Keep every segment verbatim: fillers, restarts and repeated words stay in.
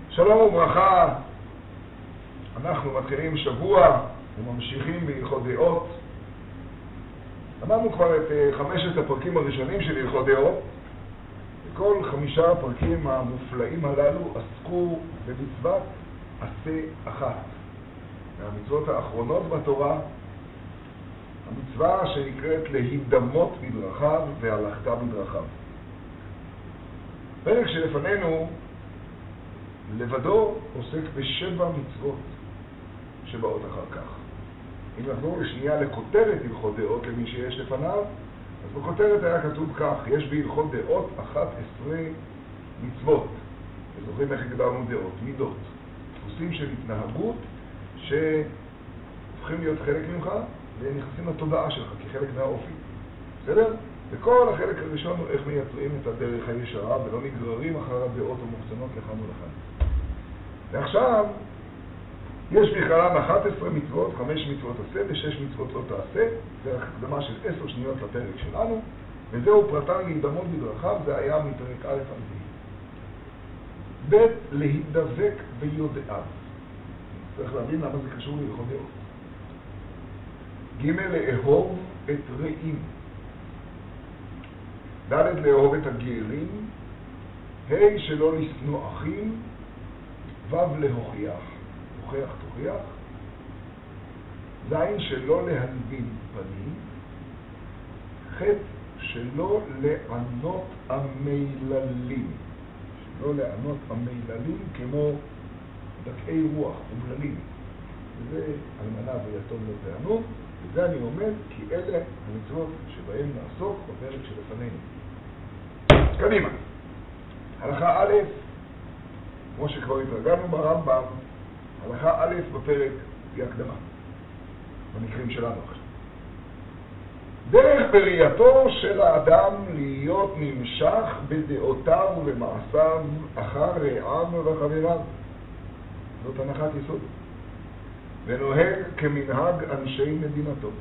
שלום וברכה, אנחנו מתחילים שבוע וממשיכים בהלכות דעות. למדנו כבר את חמשת הפרקים הראשונים של הלכות דעות, וכל חמישה הפרקים המופלאים הללו עסקו במצוות עשה אחת. מהמצוות האחרונות בתורה, המצווה שנקראת להידמות בדרכיו והלכת בדרכיו. פרק שלפנינו לבדו עוסק בשבע מצוות שבאות אחר כך. אם נחזור לשנייה לכותרת הלכות דעות למי שיש לפניו, אז בכותרת היה כתוב כך: יש בהלכות דעות אחת עשרה מצוות. וזוכרים איך הגדרנו דעות? מידות, דפוסים של התנהגות שהופכים להיות חלק ממך ונכנסים לתודעה שלך כחלק מהאופי. בסדר? וכל החלק הראשון הוא איך מייצרים את הדרך הישרה ולא נגררים אחר הדעות המוחצנות לכאן ולכאן. ועכשיו יש בכללן אחת עשרה מצוות, חמש מצוות עשה ושש מצוות לא תעשה. זה הקדמה של עשר שניות לפרק שלנו, וזהו פרטן להידמות בדרכיו. זה היה מפרק א' עד ב'. ב' להידבק ביודעיו. צריך להבין למה זה קשור להלכות דעות. ג' לאהוב את רעים. ד' לאהוב את הגרים. ה' שלא לשנוא אחים. ו' להוכיח, הוכיח תוכיח. ז' שלא להלבין פנים. ח' שלא לענות המיללים. שלא לענות המיללים כמו דקאי רוח ומללים. וזה אלמנה ויתום לא תענו. וזה אני אומר כי אלה המצוות שבהם נעסוק בפרק שלפנינו. קדימה. הלכה א', כמו שכבר התרגלנו ברמב"ם, הלכה א' בפרק היא הקדמה, במקרים שלנו עכשיו. דרך בראייתו של האדם להיות נמשך בדעותיו ובמעשיו אחר רעיו וחבריו. זאת הנחת יסוד. ונוהג כמנהג אנשי מדינתו.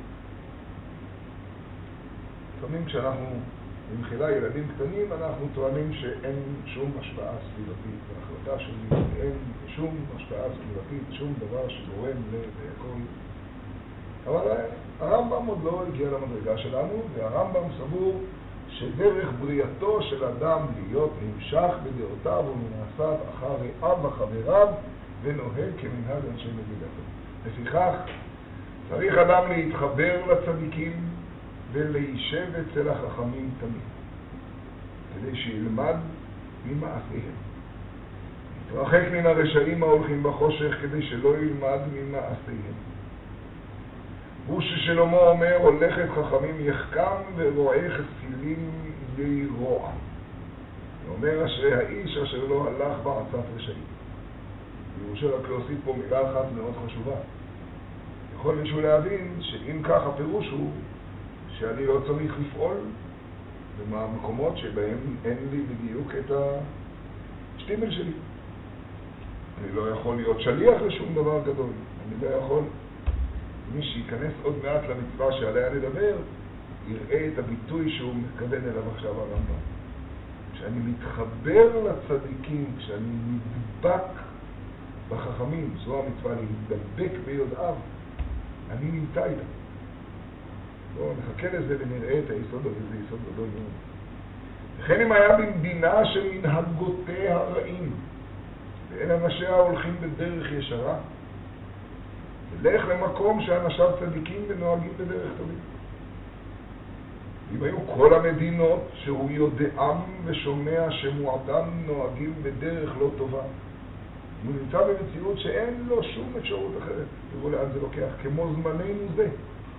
לפעמים כשאנחנו במחילה ילדים קטנים, אנחנו טוענים שאין שום השפעה סביבתית בהחלטה שלי, אין שום השפעה סביבתית, שום דבר שגורם לכל. אבל הרמב"ם עוד לא הגיע למדרגה שלנו, והרמב"ם סבור שדרך בריאתו של אדם להיות נמשך בדעותיו ומעשיו אחר רעיו וחבריו ונוהג כמנהג אנשי מדינתו. לפיכך צריך אדם להתחבר לצדיקים ולהישב אצל החכמים תמיד, כדי שילמד ממעשיהם. להתרחק מן הרשעים ההולכים בחושך, כדי שלא ילמד ממעשיהם. הוא ששלמה אומר, הולכת חכמים יחכם ורועה חסילים ירוע. ואומר, אשרי האיש אשר לא הלך בעצת רשעים. ויורשה רק להוסיף פה מילה אחת מאוד חשובה. יכול מישהו להבין שאם כך הפירוש הוא שאני לא צריך לפעול במקומות שבהם אין לי בדיוק את השטימל שלי. אני לא יכול להיות שליח לשום דבר גדול. אני לא יכול. מי שייכנס עוד מעט למצווה שעליה לדבר, יראה את הביטוי שהוא מתכוון אליו עכשיו הרמב"ם. כשאני מתחבר לצדיקים, כשאני נדבק בחכמים, זו המצווה, להידבק ביודעיו, אני נמצא איתם. בואו נחכה לזה ונראה את היסוד הזה, זה יסוד גדול מאוד. וכן אם היה במדינה שמנהגותיה הרעים, ואין אנשיה הולכים בדרך ישרה, ולך למקום שאנשיו צדיקים ונוהגים בדרך טובים. אם היו כל המדינות שהוא יודעם ושומע שמועדם נוהגים בדרך לא טובה, הוא נמצא במציאות שאין לו שום אפשרות אחרת. תראו לאן זה לוקח, כמו זמננו זה.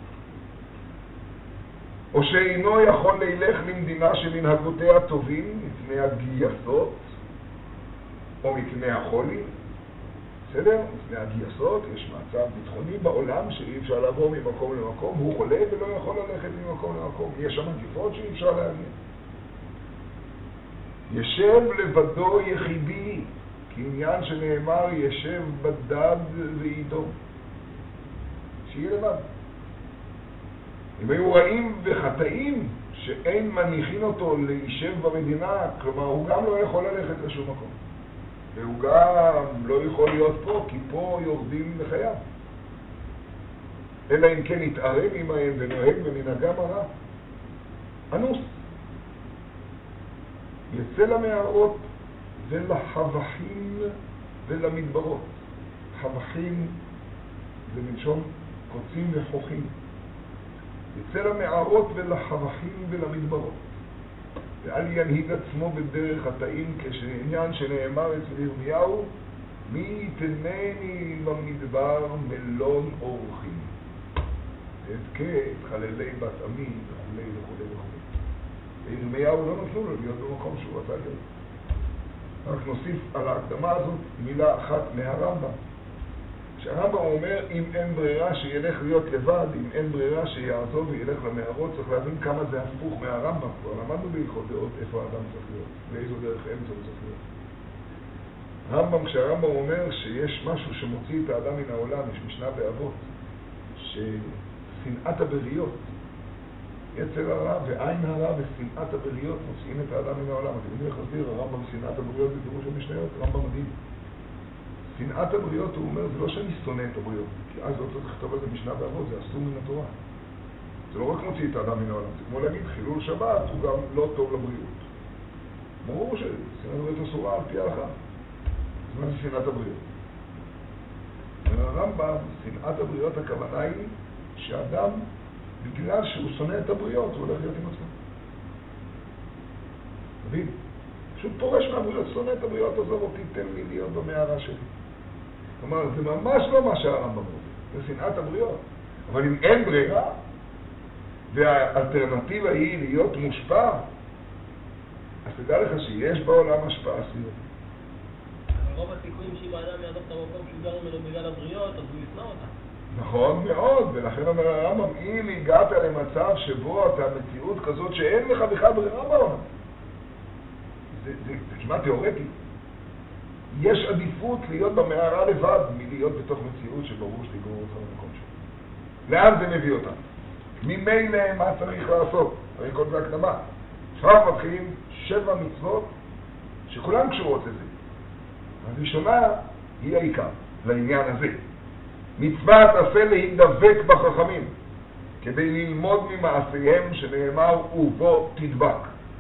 או שאינו יכול ללך למדינה שמנהגותיה טובים מפני הגייסות, או מפני החולי. בסדר? מפני הגייסות יש מצב ביטחוני בעולם שאי אפשר לעבור ממקום למקום. הוא חולה ולא יכול ללכת ממקום למקום. יש שם מגיפות שאי אפשר להגיע. ישב לבדו יחידי, כעניין שנאמר ישב בדד ועידו. שיהיה לבד. אם היו רעים וחטאים שאין מניחים אותו להישב במדינה, כלומר הוא גם לא יכול ללכת לשום מקום. והוא גם לא יכול להיות פה, כי פה יורדים לחייו. אלא אם כן יתערב עמהם ונוהג במנהגם הרע. אנוס. יצא למערות ולחבכים ולמדברות. חבכים זה מלשון קוצים וחוכים. יצא למערות ולחבכים ולמדברות. ואל ינהיג עצמו בדרך חטאים, כשעניין שנאמר אצל ירמיהו, מי יתנני במדבר מלון אורחים. אזכה את חללי בת עמי וכו' וכו' וכו'. וירמיהו לא נתנו לו להיות במקום שהוא רצה להיות. רק נוסיף על ההקדמה הזאת מילה אחת מהרמב"ם. כשהרמב"ם אומר אם אין ברירה שילך להיות לבד, אם אין ברירה שיעזוב וילך למערות, צריך להבין כמה זה הפוך מהרמב"ם. כבר למדנו בהלכות דעות איפה האדם צריך להיות, באיזו דרך אמצע הוא צריך להיות. הרמב"ם, כשהרמב"ם אומר שיש משהו שמוציא את האדם מן העולם, יש משנה באבות, ששנאת הבריות, יצר הרע ועין הרע ושנאת הבריות מוציאים את האדם מן העולם. אתם יודעים איך להסביר? הרמב"ם שנאת הבריות בפירוש המשניות, רמב"ם מדהים. שנאת הבריות, הוא אומר, זה לא שאני שונא את הבריות, כי אז לא צריך לכתוב על זה משנה באבות, זה אסור מן התורה. זה לא רק מוציא את האדם מן העולם, זה כמו להגיד, חילול שבת הוא גם לא טוב לבריאות. ברור ששנאת הבריות אסורה על פי ההלכה. אז מה זה שנאת הבריות? הרמב"ם, שנאת הבריות הכוונה היא שאדם, בגלל שהוא שונא את הבריות, הוא הולך להיות עם עצמו. מבין? פשוט פורש מהבריות, שונא את הבריות, עזוב אותי, תן לי להיות במערה שלי. כלומר, זה ממש לא מה שהרמב"ם אומר, זה שנאת הבריות. אבל אם אין ברירה, והאלטרנטיבה היא להיות מושפע, אז תדע לך שיש בעולם השפעה סביבתית. רוב הסיכויים שאם האדם יעזוב את המקום שהוא גר ממנו בגלל הבריות, אז הוא ישנא אותה. נכון מאוד, ולכן אומר הרמב"ם, אם הגעת למצב שבו אתה מציאות כזאת שאין לך בכלל ברירה בעולם, זה, זה, זה כמעט תיאורטי. יש עדיפות להיות במערה לבד מלהיות בתוך מציאות שברור שתגרור אותך במקום שלו. לאן זה מביא אותם? ממילא מה צריך לעשות? הרי כל זה הקדמה. עכשיו מתחילים שבע מצוות שכולן קשורות לזה. הראשונה היא העיקר לעניין הזה. מצוות עשה להידבק בחכמים, כדי ללמוד ממעשיהם שנאמר ובו תדבק.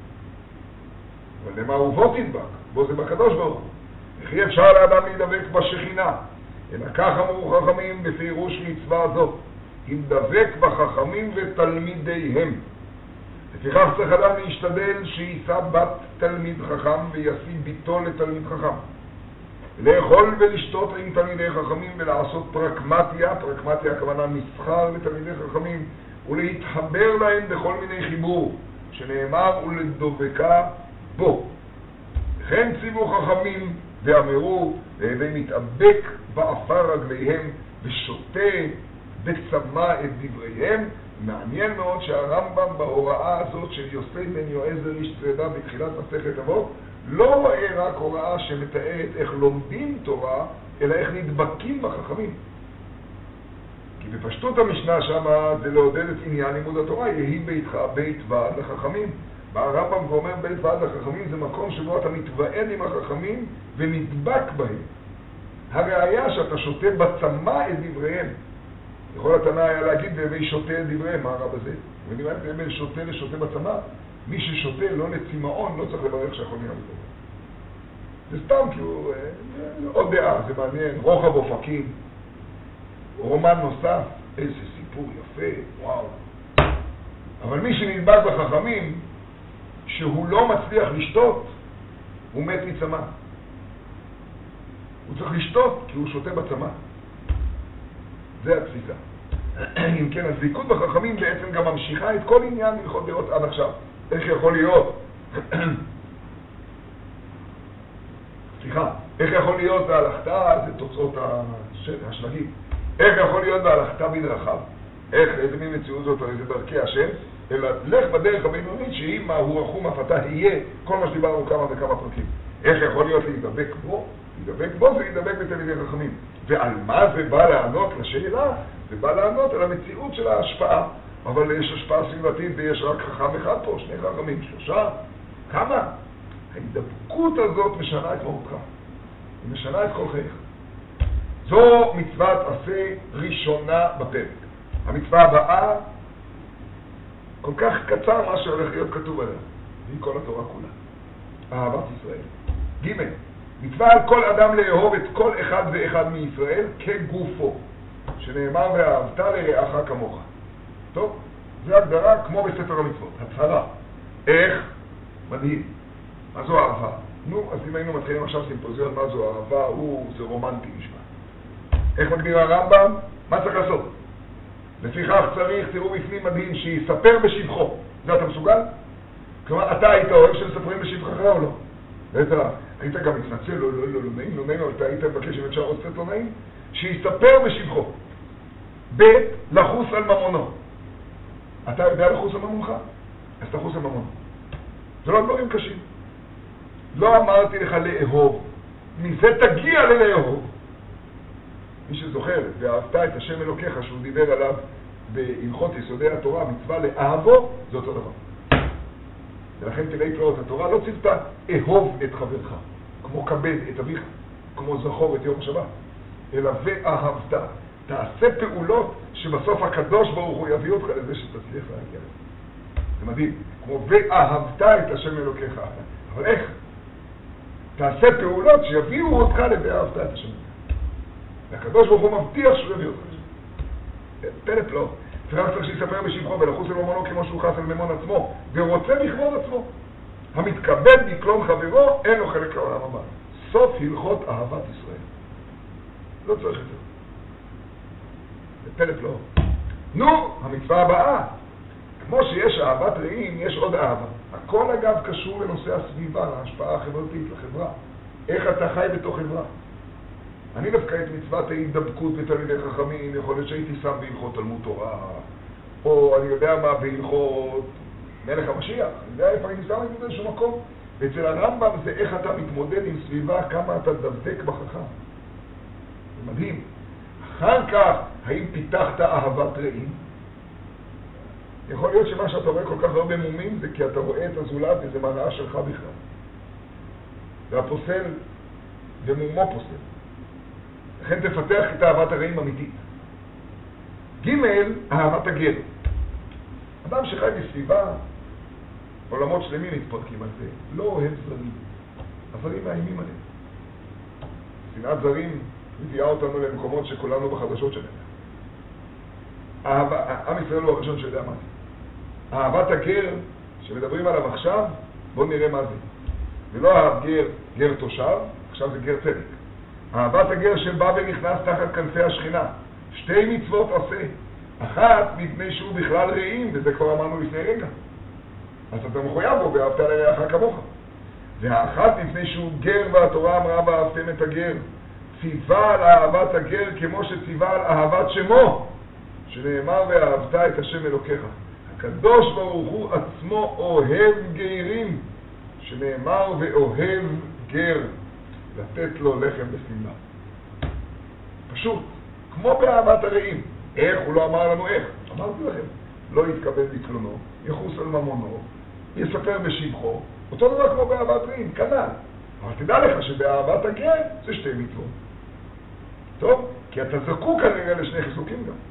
אבל נאמר ובו תדבק, בו זה בקדוש ברוך הוא. איך אי אפשר לאדם להידבק בשכינה? אלא כך אמרו חכמים בפירוש מצווה זו, להידבק בחכמים ותלמידיהם. לפיכך צריך אדם להשתדל שיישא בת תלמיד חכם וישיא ביתו לתלמיד חכם. לאכול ולשתות עם תלמידי חכמים ולעשות פרקמטיה, פרקמטיה הכוונה מסחר לתלמידי חכמים, ולהתחבר להם בכל מיני חיבור, שנאמר ולדבקה בו. לכן ציוו חכמים ואמרו, והווי מתאבק באפר רגליהם ושותה בצמא את דבריהם. מעניין מאוד שהרמב"ם בהוראה הזאת של יוסי בן יועזר איש צרדה בתחילת מסכת אבות לא רואה רק הוראה שמתארת איך לומדים תורה, אלא איך נדבקים בחכמים. כי בפשטות המשנה שמה זה לעודד את עניין לימוד התורה, יהי ביתך בית ועד לחכמים. הרמב"ם אומר בית ועד לחכמים זה מקום שבו אתה מתוועד עם החכמים ונדבק בהם. הראיה שאתה שותה בצמא את דבריהם. יכול התנא היה להגיד והווי שותה את דבריהם, מה הרע בזה? ונראה את זה שותה לשותה בצמא. מי ששותה לא לצמאון לא צריך לברך שהכל נראה בטוב. זה סתם כי הוא עוד דעה, זה מעניין, רוחב אופקים, רומן נוסף, איזה סיפור יפה, וואו. אבל מי שנדבק בחכמים, שהוא לא מצליח לשתות, הוא מת מצמא. הוא צריך לשתות כי הוא שותה בצמא. זה התפיסה. אם כן, הזיקות בחכמים בעצם גם ממשיכה את כל עניין הלכות דעות עד עכשיו. איך יכול להיות? סליחה, איך יכול להיות בהלכתה, זה תוצאות השלגים. איך יכול להיות בהלכתה בדרכיו? איך, איזה מין מציאות זאת, איזה דרכי השם? אלא לך בדרך הבינונית שהיא מה הוא רחום הפתה יהיה, כל מה שדיברנו כמה וכמה פרקים. איך יכול להיות להידבק בו? להידבק בו זה להידבק בתלמידי חכמים. ועל מה זה בא לענות לשאלה? זה בא לענות על המציאות של ההשפעה. אבל יש השפעה סביבתית ויש רק חכם אחד פה, שני חכמים, שלושה. כמה? ההידבקות הזאת משנה את מהותך. היא משנה את כל חייך. זו מצוות עשה ראשונה בפרק. המצווה הבאה, כל כך קצר מה שהולך להיות כתוב עליה, היא כל התורה כולה. אהבת ישראל. ג' מצווה על כל אדם לאהוב את כל אחד ואחד מישראל כגופו, שנאמר ואהבת לרעך כמוך. טוב, זו הגדרה כמו בספר המצוות, הצהרה. איך? מדהים. מה זו אהבה? נו, אז אם היינו מתחילים עכשיו סימפוזיון מה זו אהבה, הוא, זה רומנטי נשמע. איך מגדיר הרמב"ם? מה צריך לעשות? לפיכך צריך, תראו בפנים מדהים, שיספר בשבחו. זה אתה מסוגל? כלומר, אתה היית אוהב שמספרים בשבחך או לא? ואתה היית גם מתנצל, לא, לא, לא, לא נעים, לא נעים, אבל אתה היית מבקש אם אפשר עוד קצת לא נעים? שיספר בשבחו. ב' לחוס על ממונו. אתה יודע לחוס על ממונך? אז תחוס על ממונו. זה לא דברים קשים. לא אמרתי לך לאהוב. מזה תגיע ללאהוב. מי שזוכר, ואהבת את השם אלוקיך, שהוא דיבר עליו בהלכות יסודי התורה, מצווה לאהבו, זה אותו דבר. ולכן תראי פלאות התורה לא ציוותה אהוב את חברך, כמו כבד את אביך, כמו זכור את יום השבת, אלא ואהבת. תעשה פעולות שבסוף הקדוש ברוך הוא יביא אותך לזה שתצליח להגיע. זה מדהים, כמו ואהבת את השם אלוקיך. אבל איך? תעשה פעולות שיביאו אותך ל"ואהבת את השם". והקדוש ברוך הוא מבטיח שהוא יביא אותך. פלא פלאות. צריך צריך שיספר בשבחו ולחוס על ממונו כמו שהוא חס על ממון עצמו, ורוצה בכבוד עצמו. המתכבד בקלון חברו, אין לו חלק לעולם הבא. סוף הלכות אהבת ישראל. לא צריך את זה. זה פלא פלאות. נו, המצווה הבאה. כמו שיש אהבת רעים, יש עוד אהבה. הכל אגב קשור לנושא הסביבה, להשפעה החברתית, לחברה. איך אתה חי בתוך חברה. אני דווקא את מצוות ההידבקות בתלמידי חכמים, יכול להיות שהייתי שם בהלכות תלמוד תורה, או אני יודע מה, בהלכות מלך המשיח, אני יודע איפה אני שם את זה באיזשהו מקום. ואצל הרמב"ם זה איך אתה מתמודד עם סביבה, כמה אתה דבק בחכם. זה מדהים. אחר כך, האם פיתחת אהבת רעים? יכול להיות שמה שאתה רואה כל כך הרבה מומים זה כי אתה רואה את הזולת וזה מראה שלך בכלל. והפוסל ומומו פוסל. לכן תפתח את אהבת הרעים אמיתית. ג' אהבת הגר. אדם שחי בסביבה, עולמות שלמים מתפרקים על זה, לא אוהב זרים. הזרים מאיימים עליהם. שנאת זרים מביאה אותנו למקומות שכולנו בחדשות שלהם. עם ישראל הוא הראשון שיודע מה זה. אהבת הגר שמדברים עליו עכשיו, בואו נראה מה זה. ולא אהב גר, גר תושב, עכשיו זה גר צדק. אהבת הגר שבא ונכנס תחת כנפי השכינה. שתי מצוות עשה. אחת מפני שהוא בכלל רעים, וזה כבר אמרנו לפני רגע. אז אתה מחויב בו, ואהבת לרעך כמוך. והאחת מפני שהוא גר, והתורה אמרה ואהבתם את הגר. ציווה על אהבת הגר כמו שציווה על אהבת שמו, שנאמר ואהבת את השם אלוקיך. הקדוש ברוך הוא עצמו אוהב גרים, שנאמר ואוהב גר, לתת לו לחם בסמלה. פשוט, כמו באהבת הרעים. איך? הוא לא אמר לנו איך. אמרתי לכם, לא יתכבד בקלונו, יחוס על ממונו, יספר בשבחו, אותו דבר כמו באהבת רעים, כנ"ל. אבל תדע לך שבאהבת הגר זה שתי מצוות. טוב? כי אתה זקוק כנראה לשני חיזוקים גם.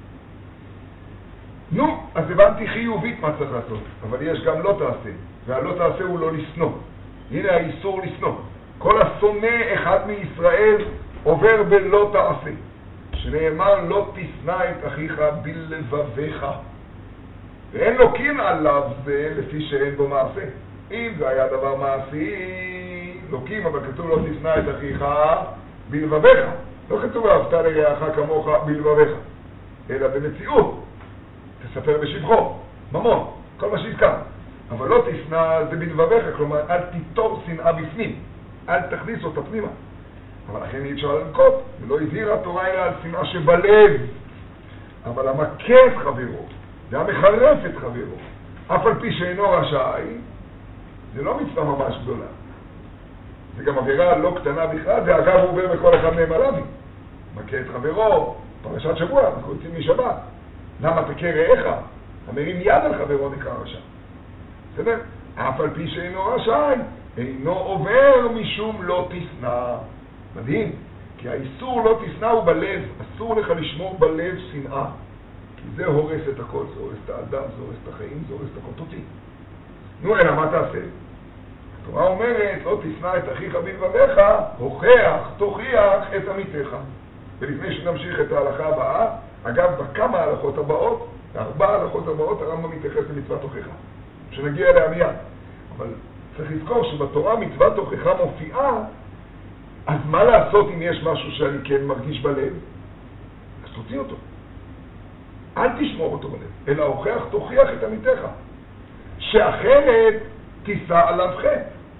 נו, אז הבנתי חיובית מה צריך לעשות, אבל יש גם לא תעשה, והלא תעשה הוא לא לסנוע. הנה האיסור לסנוע. כל השונא אחד מישראל עובר בלא תעשה, שנאמר לא תשנא את אחיך בלבביך, ואין לו קין עליו זה לפי שאין בו מעשה. אם זה היה דבר מעשי, לוקים, אבל כתוב לא תשנא את אחיך בלבביך. לא כתוב אהבת לרעך כמוך בלבביך, אלא במציאות. תספר בשבחו, ממון, כל מה שהזכר. אבל לא תשנא זה בלבביך, כלומר אל תיטור שנאה בפנים, אל תכניס אותה פנימה. אבל לכן אי אפשר לנקוט, ולא הזהירה התורה אלא על שנאה שבלב. אבל המכה את חברו, והמחרף את חברו, אף על פי שאינו רשאי, זה לא מצווה ממש גדולה. זה גם עבירה לא קטנה בכלל, ואגב הוא עובר בכל אחד מהם עליו. מכה את חברו, פרשת שבוע, אנחנו יוצאים משבת. למה תכה רעך? המרים יד על חברו נקרא רשע. בסדר? אף על פי שאינו רשאי, אינו עובר משום לא תשנא. מדהים, כי האיסור לא תשנא הוא בלב, אסור לך לשמור בלב שנאה, כי זה הורס את הכל, זה הורס את האדם, זה הורס את החיים, זה הורס את הכל תוציא. נו, אלא מה תעשה? התורה אומרת, לא תשנא את אחיך בלבביך, הוכח, תוכיח את עמיתך. ולפני שנמשיך את ההלכה הבאה, אגב, בכמה ההלכות הבאות, בארבע ההלכות הבאות, הרמב"ם מתייחס למצוות תוכחה, שנגיע אליה מיד. אבל צריך לזכור שבתורה מצוות תוכחה מופיעה, אז מה לעשות אם יש משהו שאני כן מרגיש בלב? אז תוציא אותו. אל תשמור אותו בלב, אלא הוכח, תוכיח את עמיתך. שאחרת תישא עליו חטא.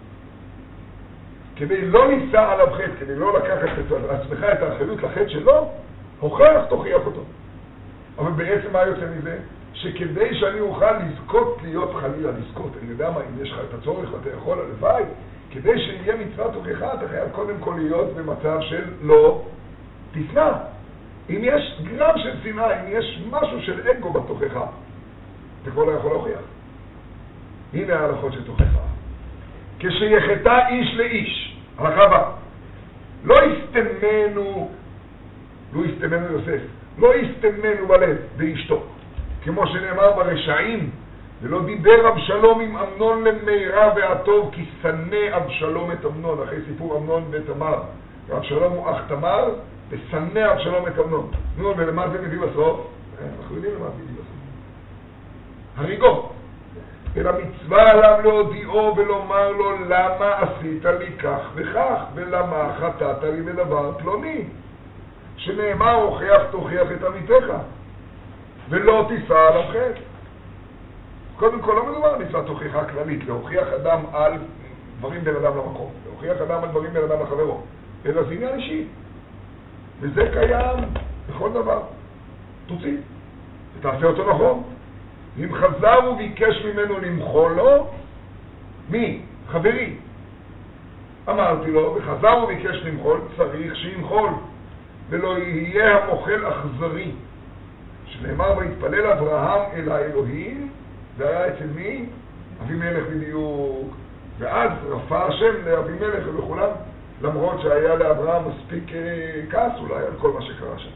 כדי לא נישא עליו חטא, כדי לא לקחת את עצמך את האחריות לחטא שלו, הוכח, תוכיח אותו. אבל בעצם מה יוצא מזה? שכדי שאני אוכל לזכות להיות חלילה, לזכות, אני יודע מה, אם יש לך את הצורך ואתה יכול, הלוואי, כדי שיהיה מצוות תוכחה, אתה חייב קודם כל להיות במצב של לא תשנא. אם יש גרם של שנאה, אם יש משהו של אגו בתוכחה, אתה כבר לא יכול להוכיח. הנה ההלכות של תוכחה. כשיחטא איש לאיש, הלכה הבאה, לא יסתמנו, לא יסתמנו יוסף, לא יסתמנו בלב באשתו, כמו שנאמר ברשעים, ולא דיבר אבשלום עם אמנון למירה והטוב, כי שנא אבשלום את אמנון, אחרי סיפור אמנון ותמר. ואבשלום הוא אח תמר, ושנא אבשלום את אמנון. נו, ולמה זה מביא בסוף? אנחנו יודעים למה זה מביא בסוף. הריגו. אלא מצווה עליו להודיעו ולומר לו, למה עשית לי כך וכך, ולמה חטאת לי בדבר פלוני. שנאמר, הוכיח תוכיח את עמיתך, ולא תישא עליו חטא. קודם כל לא מדובר על מצוות תוכחה כללית, להוכיח אדם על דברים בין אדם למקום, להוכיח אדם על דברים בין אדם לחברו, אלא זה עניין אישי. וזה קיים בכל דבר. תוציא, ותעשה אותו נכון. אם חזר וביקש ממנו למחול לו, מי? חברי. אמרתי לו, וחזר וביקש למחול, צריך שימחול, ולא יהיה המוחל אכזרי. שנאמר והתפלל אברהם אל האלוהים, זה היה אצל מי? אבימלך בדיוק. ואז רפא השם לאבימלך ובכולם, למרות שהיה לאברהם מספיק כעס אולי על כל מה שקרה שם.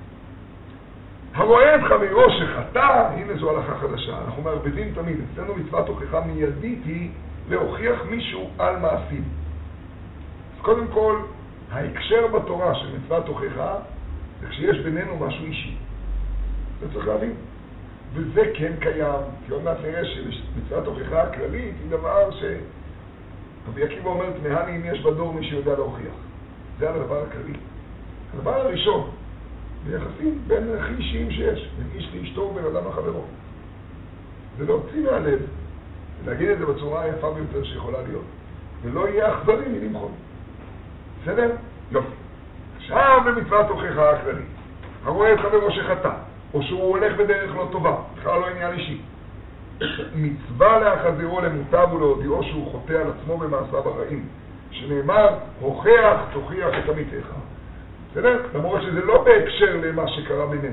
הרואה את חברו שחטא, הנה זו הלכה חדשה. אנחנו מערבבים תמיד, אצלנו מצוות תוכחה מיידית היא להוכיח מישהו על מעשים. אז קודם כל, ההקשר בתורה של מצוות תוכחה זה כשיש בינינו משהו אישי. זה צריך להבין. וזה כן קיים, כי עוד מעט נראה שמצוות תוכחה הכללית היא דבר ש... רבי עקיבא אומר, תמהני אם יש בדור מי שיודע להוכיח. זה הדבר הכללי. הדבר הראשון, ביחסים בין הכי אישיים שיש, בין איש לאשתו ובין אדם לחברו. זה להוציא מהלב, ולהגיד את זה בצורה היפה ביותר שיכולה להיות. ולא יהיה אכזרי מלמחול. בסדר? יופי. עכשיו במצוות תוכחה הכללית. הרואה את חברו שחטא, או שהוא הולך בדרך לא טובה, בכלל לא עניין אישי. מצווה להחזירו למוטב ולהודיעו שהוא חוטא על עצמו במעשיו הרעים, שנאמר, הוכח תוכיח את עמיתך. בסדר? למרות שזה לא בהקשר למה שקרה בינינו.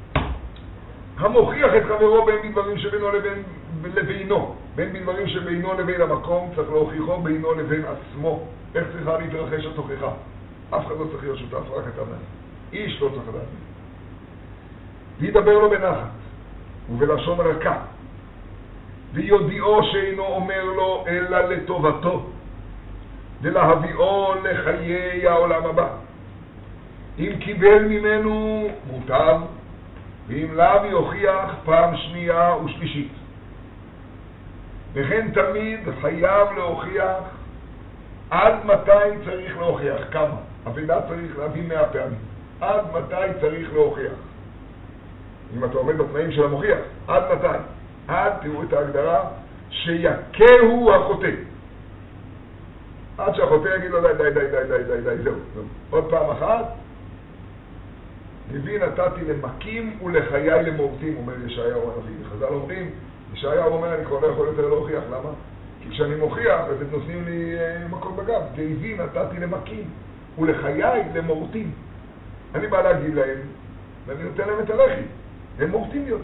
המוכיח את חברו בין בדברים שבינו לבין לבינו, בין בדברים שבינו לבין המקום, צריך להוכיחו בינו לבין עצמו. איך צריכה להתרחש התוכחה? אף אחד לא צריך להיות שותף, רק אתה בן. איש לא צריך לדעת. וידבר לו בנחת ובלשון רכה, ויודיעו שאינו אומר לו אלא לטובתו, ולהביאו לחיי העולם הבא. אם קיבל ממנו מוטב, ואם לאו יוכיח פעם שנייה ושלישית. וכן תמיד חייב להוכיח עד מתי צריך להוכיח. כמה? אבידה צריך להביא מאה פעמים. עד מתי צריך להוכיח. אם אתה עומד בתנאים של המוכיח, עד מתי? עד, תראו את ההגדרה, שיקהו החוטא. עד שהחוטא יגיד לו די, די, די, די, די, די, די, זהו. עוד פעם אחת, מביא נתתי למקים ולחיי למורטים, אומר ישעיהו הנביא. חז"ל אומרים, ישעיהו אומר, אני כבר לא יכול יותר להוכיח, למה? כי כשאני מוכיח, אז הם נותנים לי מקום בגב. והביא נתתי למקים ולחיי למורטים. אני בא להגיד להם, ואני נותן להם את הלחי. הם מורטים יותר.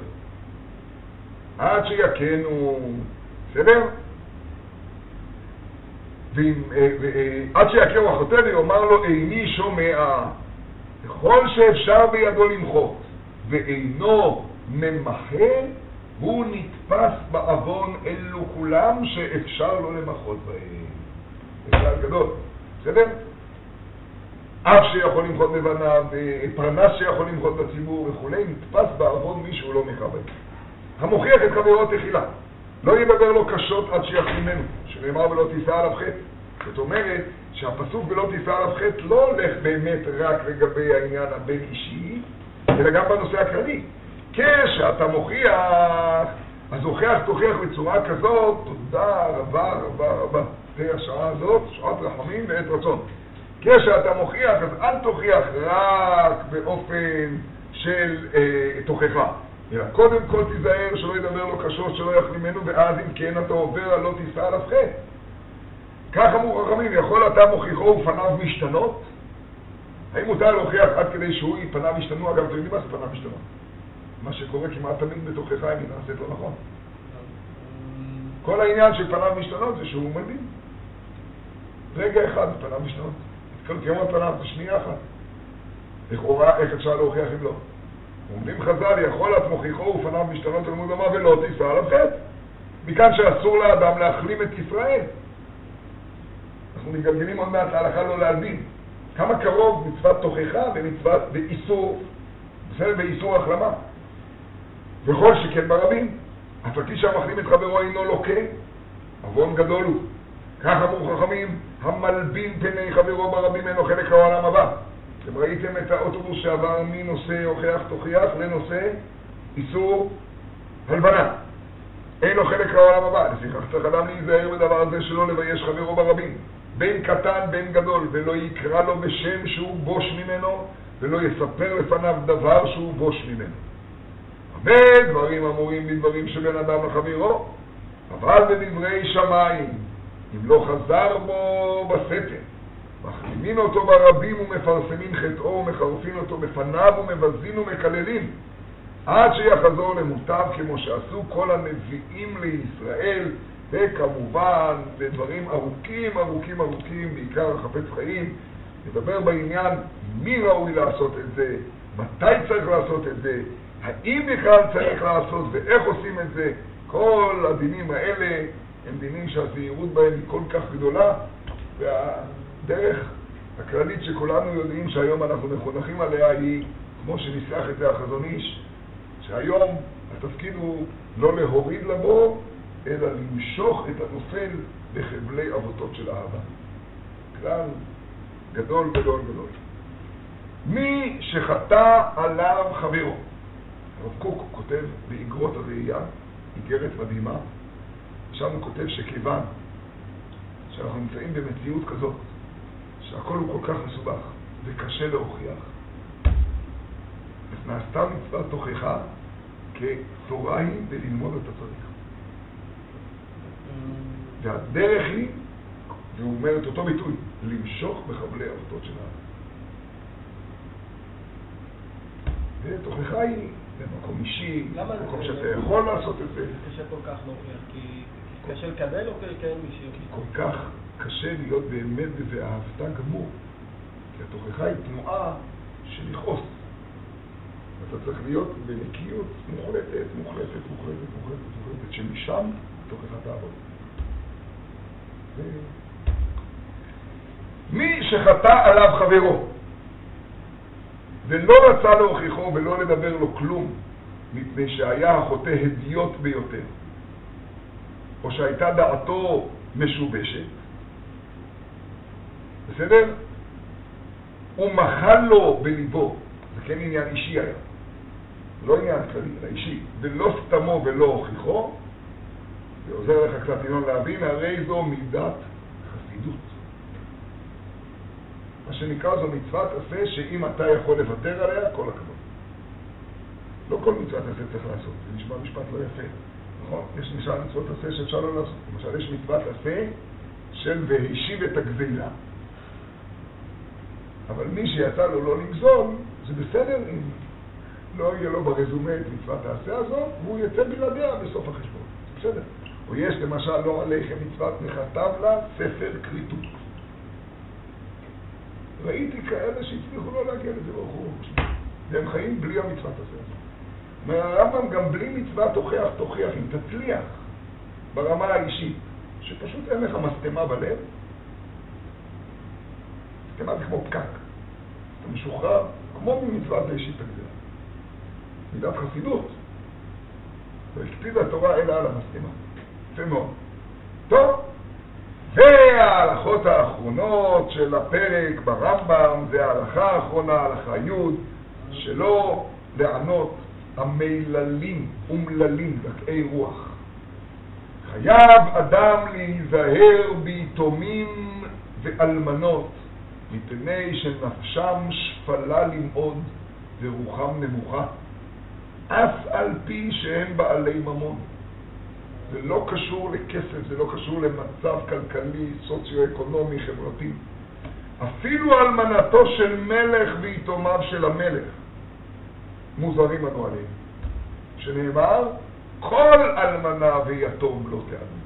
עד שיקנו, בסדר? ועד שיכהו החוטא ויאמר לו איני שומע, ככל שאפשר בידו למחות ואינו ממחה, הוא נתפס בעוון אלו כולם שאפשר לו למחות בהם. זה כלל גדול, בסדר? אף שיכול למחות בבניו, פרנס שיכול למחות בציבור וכו', נתפס בעוון מי שהוא לא מכבד. המוכיח את חברו תחילה, לא ידבר לו קשות עד שיחרימנו, שנאמר ולא תישא עליו חטא. זאת אומרת שהפסוק ולא תישא עליו חטא לא הולך באמת רק לגבי העניין הבין אישי, אלא גם בנושא הכללי. כשאתה מוכיח, אז הוכיח תוכיח בצורה כזאת, תודה רבה רבה רבה. זה השעה הזאת, שעת רחמים ועת רצון. כשאתה מוכיח, אז אל תוכיח רק באופן של אה, תוכחה. אלא קודם כל תיזהר שלא ידבר לו קשות, שלא יחרימנו, ואז אם כן אתה עובר על לא תישא עליו חטא. כך אמרו חכמים, יכול אתה מוכיחו ופניו משתנות? האם מותר להוכיח עד כדי שהוא פניו משתנו? אגב, אתם יודעים מה זה פניו משתנו? מה שקורה כמעט תמיד בתוכחה אם היא נעשית לא נכון. כל העניין של פניו משתנות זה שהוא מלבין. רגע אחד פניו משתנות. כל כמות פניו זה שנייה אחת. לכאורה, איך אפשר להוכיח אם לא? אומרים חז"ל, יכול את מוכיחו ופניו משתנות תלמוד אמר ולא תישא עליו חטא. מכאן שאסור לאדם להחלים את ישראל. אנחנו מתגלגלים עוד מעט להלכה לא להלבין. כמה קרוב מצוות תוכחה ומצוות באיסור, בסדר, באיסור החלמה. וכל שכן ברבים, אף על פי שהמחלים את חברו אינו לוקה, עוון גדול הוא. כך אמרו חכמים, המלבין פני חברו ברבים אינו חלק העולם הבא. אתם ראיתם את האוטובוס שעבר מנושא הוכיח תוכיח לנושא איסור הלבנה. אין לו חלק העולם הבא. לפיכך צריך אדם להיזהר בדבר הזה שלא לבייש חברו ברבים. בין קטן בין גדול, ולא יקרא לו בשם שהוא בוש ממנו, ולא יספר לפניו דבר שהוא בוש ממנו. הרבה דברים אמורים בדברים שבין אדם לחברו, אבל בדברי שמיים, אם לא חזר בו בסתר, מחרימין אותו ברבים ומפרסמין חטאו ומחרפין אותו בפניו ומבזין ומקללים, עד שיחזור למוטב כמו שעשו כל הנביאים לישראל, וכמובן בדברים ארוכים ארוכים ארוכים, בעיקר החפץ חיים, נדבר בעניין מי ראוי לעשות את זה, מתי צריך לעשות את זה, האם בכלל צריך לעשות ואיך עושים את זה. כל הדינים האלה הם דינים שהזהירות בהם היא כל כך גדולה, והדרך הכללית שכולנו יודעים שהיום אנחנו מחונכים עליה היא, כמו שניסח את זה החזון איש, שהיום התפקיד הוא לא להוריד לבור, אלא למשוך את הנופל בחבלי אבותות של אהבה. כלל גדול גדול גדול. מי שחטא עליו חברו. הרב קוק כותב באגרות הראייה, איגרת מדהימה, שם הוא כותב שכיוון שאנחנו נמצאים במציאות כזאת, שהכל הוא כל כך מסובך וקשה להוכיח, אז נעשתה מצוות תוכחה כתוריים וללמוד את הצריך. והדרך היא, והוא אומר את אותו ביטוי, למשוך בחבלי אבותות של הארץ. ותוכחה היא במקום אישי, במקום שאתה יכול לעשות את זה. זה קשה כל כך להוכיח, כי קשה לקבל או כן מישהו? כי כל כך קשה להיות באמת באהבתה גמור. כי התוכחה היא תנועה של לכעוס. אתה צריך להיות בנקיות מוחלטת, מוחלטת, מוחלטת, מוחלטת, מוחלטת, שמשם תוכחה תעבוד. ו... מי שחטא עליו חברו ולא רצה להוכיחו ולא לדבר לו כלום, מפני שהיה החוטא הדיוט ביותר, או שהייתה דעתו משובשת, בסדר? הוא מחל לו בליבו, זה כן עניין אישי היה, לא עניין כללי, אלא אישי, ולא סתמו ולא הוכיחו, זה עוזר לך קצת עניין להבין, הרי זו מידת חסידות. מה שנקרא זו מצוות עשה שאם אתה יכול לוותר עליה, כל הכבוד. לא כל מצוות עשה צריך לעשות, זה נשמע משפט לא יפה, נכון? יש נשאר מצוות עשה שאפשר לא לעשות. למשל יש מצוות עשה של והשיב את הגזילה. אבל מי שיצא לו לא לגזול, זה בסדר אם לא יהיה לו ברזומה את מצוות העשה הזאת, והוא יצא בלעדיה בסוף החשבון. בסדר. או יש למשל לא עליכם מצוות נכתב לה ספר כריתות. ראיתי כאלה שהצליחו לא להגיע לזה ברוך הוא, והם חיים בלי המצוות הזה. מהרמב"ם גם בלי מצווה תוכיח תוכיח, אם תצליח ברמה האישית, שפשוט אין לך מסתמה בלב, מסתמה זה כמו פקק, אתה משוחרר כמו ממצוות האישית הגדולה. מידת חסידות, והקפיד התורה אלא על המסתמה. יפה מאוד. טוב, וההלכות האחרונות של הפרק ברמב"ם זה ההלכה האחרונה, ההלכה י' שלא לענות המיללים ומללים, דכאי רוח. חייב אדם להיזהר ביתומים ואלמנות, מפני שנפשם שפלה למאוד ורוחם נמוכה, אף על פי שהם בעלי ממון. זה לא קשור לכסף, זה לא קשור למצב כלכלי, סוציו-אקונומי, חברתי. אפילו אלמנתו של מלך ויתומיו של המלך מוזרים אנו עליהם, שנאמר כל אלמנה ויתום לא תענו.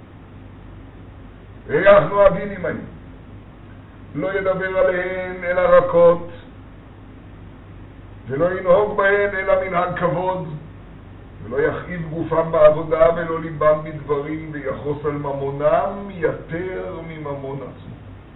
ואנחנו נוהגים עמהם, לא ידבר עליהן אלא רכות, ולא ינהוג בהן אלא מנהג כבוד, ולא יכאיב גופם בעבודה ולא ליבם בדברים, ויחוס על ממונם יותר מממון עצמו.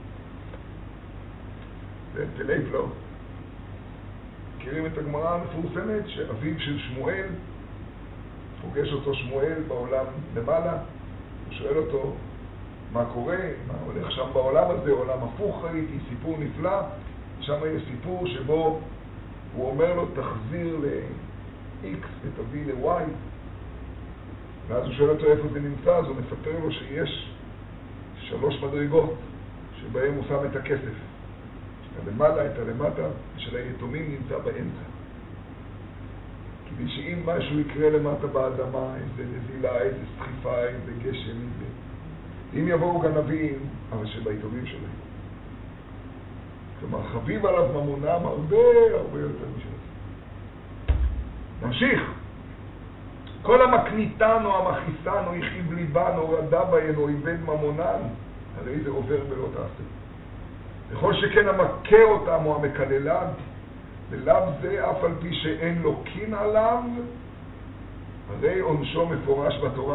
זה פלאי פלאות. מכירים את הגמרא המפורסמת שאביו של שמואל, פוגש אותו שמואל בעולם למעלה, הוא שואל אותו מה קורה, מה הולך שם בעולם הזה, עולם הפוך ראיתי, סיפור נפלא. שם יש סיפור שבו הוא אומר לו תחזיר ל-X ותביא ל-Y, ואז הוא שואל אותו איפה זה נמצא, אז הוא מספר לו שיש שלוש מדרגות שבהם הוא שם את הכסף, את הלמעלה, את הלמטה, ושל היתומים נמצא באמצע, כדי שאם משהו יקרה למטה באדמה, איזה נזילה, איזה סחיפה, איזה גשם, איזה... אם יבואו גנבים, אבל שביתומים שלהם. כלומר, חביב עליו ממונם הרבה הרבה יותר משל זה. נמשיך. כל המקניתן או המכיסן או יחיב ליבן או רדה בהן או איבד ממונן, הרי זה עובר בלא תעשה. בכל שכן המכה אותם או המקללן, ולאו זה אף על פי שאין לו קין עליו, הרי עונשו מפורש בתורה.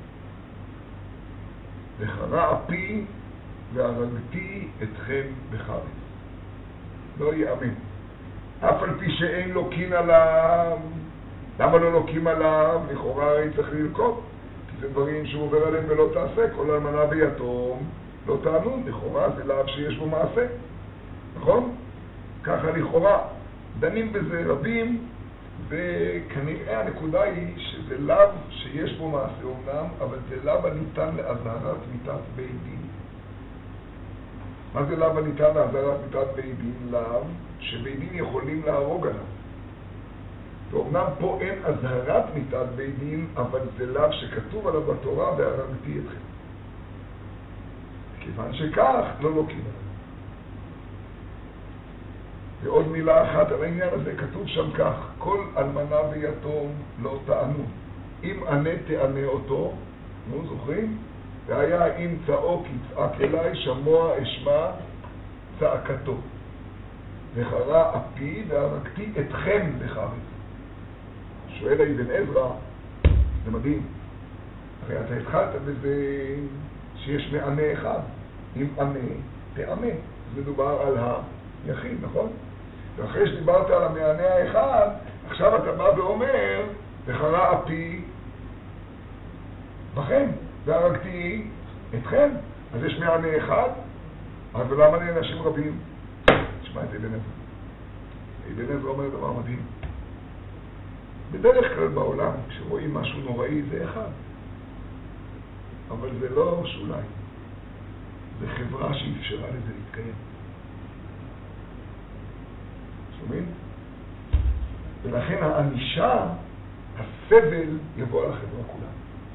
וחרה אפי והרגתי אתכם בחרב. לא יאמן. אף על פי שאין לו קין עליו, למה לא לוקים עליו? לכאורה הרי צריך ללקות, כי זה דברים שהוא עובר עליהם ולא תעשה. כל אלמנה ויתום לא תענו, לכאורה זה לאו שיש בו מעשה, נכון? ככה לכאורה דנים בזה רבים, וכנראה הנקודה היא שזה לאו שיש בו מעשה אומנם, אבל זה לאו הניתן לאזהרת מיתת בית דין. מה זה לאו הניתן לאזהרת מיתת בית דין? לאו שבית דין יכולים להרוג עליו. ואומנם פה אין אזהרת מיתת בית דין, אבל זה לאו שכתוב עליו בתורה והרגתי אתכם. כיוון שכך לא לוקים עליו. ועוד מילה אחת על העניין הזה, כתוב שם כך, כל אלמנה ויתום לא תענו. אם ענה תענה אותו, נו זוכרים? והיה אם צעוק יצעק אליי, שמוע אשמע צעקתו. וחרה אפי והרגתי אתכם בחרב. שואל אבן עזרא, זה מדהים. הרי אתה התחלת בזה שיש מענה אחד. אם ענה, תענה. זה מדובר על היחיד, נכון? ואחרי שדיברת על המענה האחד, עכשיו אתה בא ואומר, וחרה אפי בכם, והרגתי אתכם. אז יש מענה אחד, אבל למה לאנשים רבים? תשמע את אבן עזרא. אבן עזרא אומר דבר מדהים. בדרך כלל בעולם, כשרואים משהו נוראי, זה אחד. אבל זה לא שוליים. זה חברה שאפשרה לזה להתקיים. שומעים? ולכן האנישה, הסבל, יבוא על החברה כולה.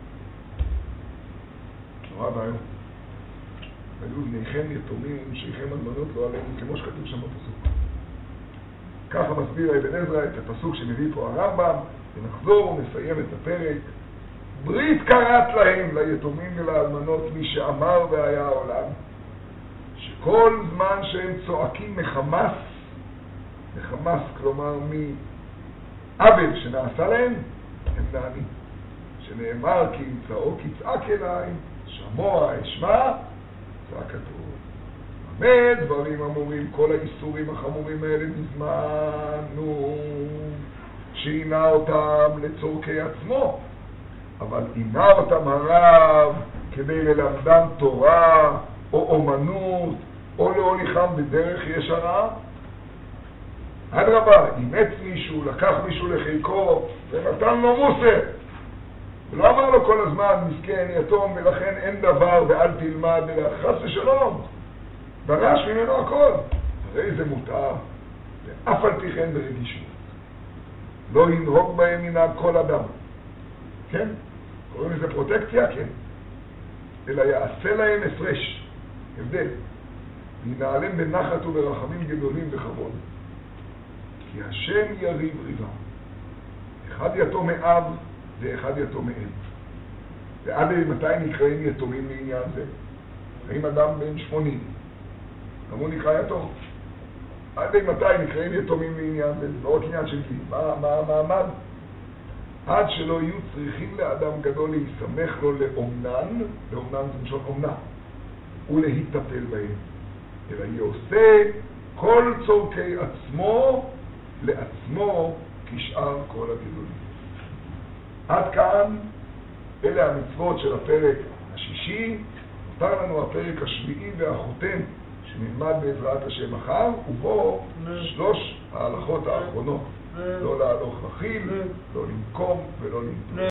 נורא בעיות. והיו בניכם יתומים, שייכם אלמנות לא עלינו, כמו שכתוב שם בפסוק. ככה מסביר אבן עזרא את הפסוק שמביא פה הרמב"ם, ונחזור ונסיים את הפרק ברית קראת להם, ליתומים ולאלמנות, מי שאמר והיה העולם, שכל זמן שהם צועקים מחמס, מחמס כלומר מעוול שנעשה להם, הם נענים. שנאמר כי אם צעוק יצעק אליי, שמוע אשמע, צעקתו. במה דברים אמורים, כל האיסורים החמורים האלה מזמן, נו, שעינה אותם לצורכי עצמו, אבל עינה אותם הרב כדי ללמדם תורה או אומנות או להוליכם בדרך ישרה. אדרבה, אימץ מישהו, לקח מישהו לחיקו ונתן לו מוסר. הוא לא אמר לו כל הזמן, מסכן, יתום, ולכן אין דבר ואל תלמד, אלא חס ושלום. דרש ממנו הכל. הרי זה מותר, ואף על פי כן ברגישות. לא ינהוג בהם מנהג כל אדם. כן? קוראים לזה פרוטקציה? כן. אלא יעשה להם הפרש. הבדל. וינעלם בנחת וברחמים גדולים בכבוד. כי השם יריב ריבה. אחד יתום מאב ואחד יתום מאם. ועד מתי נקראים יתומים לעניין זה? האם אדם בן שמונים, גם הוא נקרא יתום? עד מתי נקראים יתומים לעניין זה? זה לא רק עניין של גיל. מה המעמד? עד שלא יהיו צריכים לאדם גדול להיסמך לו לאומנן, לאומנן זה משון אומנה, ולהיטפל בהם. אלא יהיה עושה כל צורכי עצמו לעצמו כשאר כל הגדולים. עד כאן אלה המצוות של הפרק השישי. נותר לנו הפרק השביעי והחותם שנלמד בעזרת השם מחר, ובו שלוש ההלכות האחרונות: לא להלוך רכיל, לא לנקום ולא לנטום.